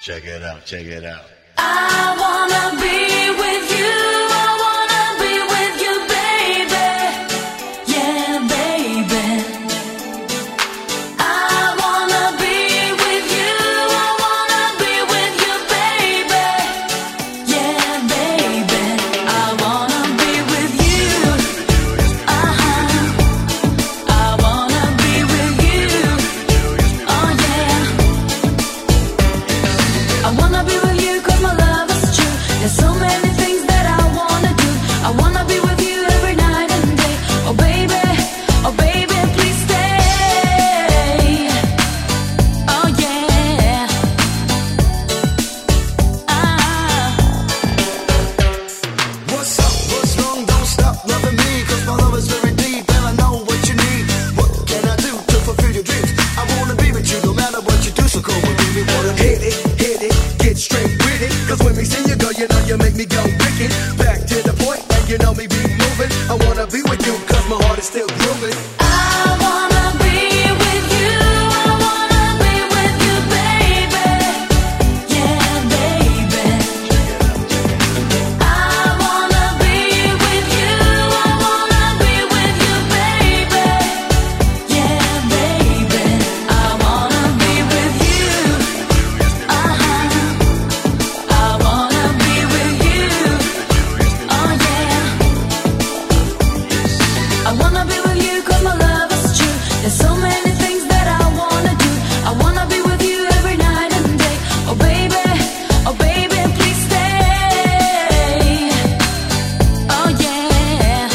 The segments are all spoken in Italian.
Check it out, check it out. I wanna be with you, I wanna be with you, baby. Yeah, baby. I wanna be with you, I wanna be with you, baby. Yeah, baby. I wanna be with you. I wanna be with you. Oh yeah. I wanna be with you 'cause my love is true. There's so many things that I wanna do. I wanna be with you every night and day. Oh baby, please stay. Oh yeah. What's up, what's wrong, don't stop loving me, 'cause my love is very deep and I know what you need. What can I do to fulfill your dreams? I wanna be with you no matter what you do, so come on baby, wanna hit it, get straight with it. 'Cause when we see you go, you know you make me go wicked. Back to the point, and you know me be moving. I wanna be with you 'cause my heart is still grooving. I wanna be with you, I wanna be with you, baby. Yeah, baby. I wanna be with you, I wanna be with you, baby. Yeah, baby. I wanna be with you. I wanna be with you. Oh yeah. I wanna be with you 'cause my love is true. There's so many things that I wanna do. I wanna be with you every night and day. Oh baby, please stay. Oh yeah.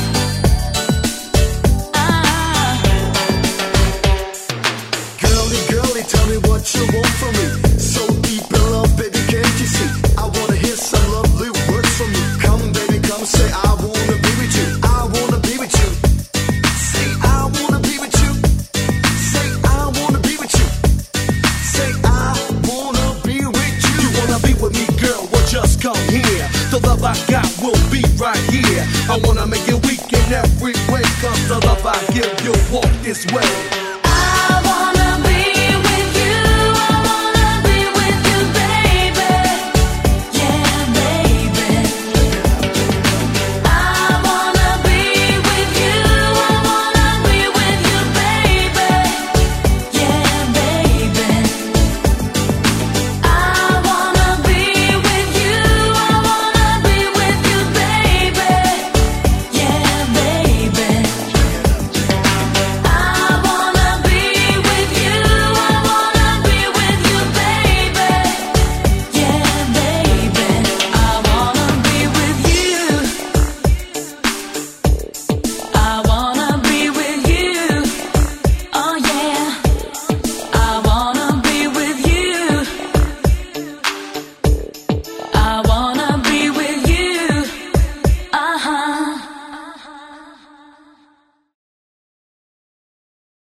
Girlie, tell me what you want from me. So deep in love, baby, can't you see? I wanna hear some lovely words from you. Come, baby, come say I wanna be with you. I wanna be with you. Say I wanna be with you. Say I wanna be with you. Say I wanna be with you. You wanna be with me, girl? Well, just come here. The love I got will be right here. I wanna make it weak in every way, 'cause the love I give you'll walk this way.